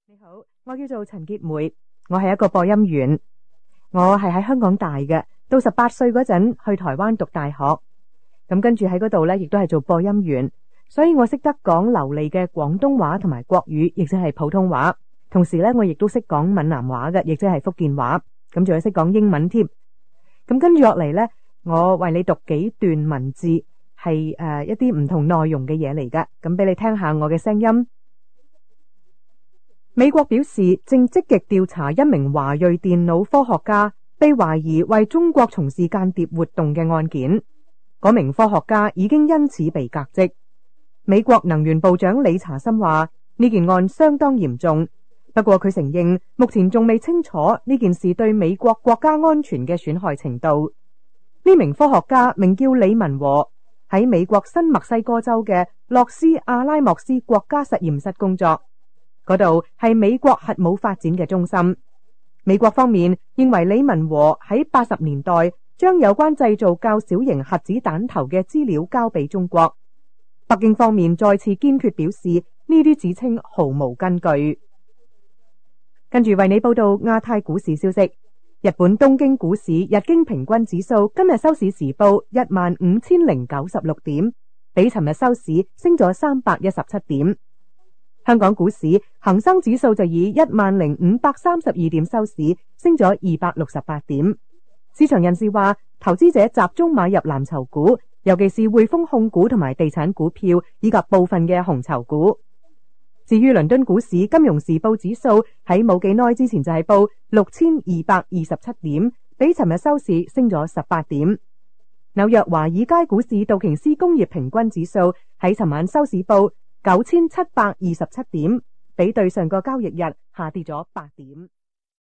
你好，我叫做陳潔梅，我係一個播音員，我係喺香港大嘅，到18歲嗰陣去台灣讀大學，咁跟住喺嗰度呢，亦都係做播音員，所以我識得講流利嘅廣東話同埋國語，亦即係普通話，同時呢，我亦都識講閩南話嘅，亦即係福建話，咁仲有識講英文添。咁跟住落嚟呢，我為你讀幾段文字，係一啲唔同內容嘅嘢嚟㗎，咁俾你聽下我嘅聲音。美國表示正積極調查一名華裔電腦科學家被懷疑為中國從事間諜活動嘅案件，嗰名科學家已經因此被革職。美國能源部長理查森話呢件案相當嚴重，不過佢承認目前仲未清楚呢件事對美國國家安全嘅損害程度。呢名科學家名叫李文和，喺美國新墨西哥州嘅洛斯阿拉莫斯國家實驗室工作。嗰度係美國核武發展嘅中心。美國方面認為李文和喺80年代將有關製造較小型核子彈頭嘅資料交俾中國。北京方面再次堅決表示呢啲指稱毫無根據。跟住為你報道亞太股市消息。日本東京股市日經平均指數今日收市時報15096點，比尋日收市升咗317點。香港股市恒生指數就以10532點收市，升咗268點。市場人士話，投資者集中買入藍籌股，尤其是匯豐控股同埋地產股票，以及部分嘅紅籌股。至於倫敦股市，金融時報指數喺冇幾耐之前就係報6227點，比尋日收市升咗18點。紐約華爾街股市道瓊斯工業平均指數喺尋晚收市報9727點，比對上個交易日下跌咗8點。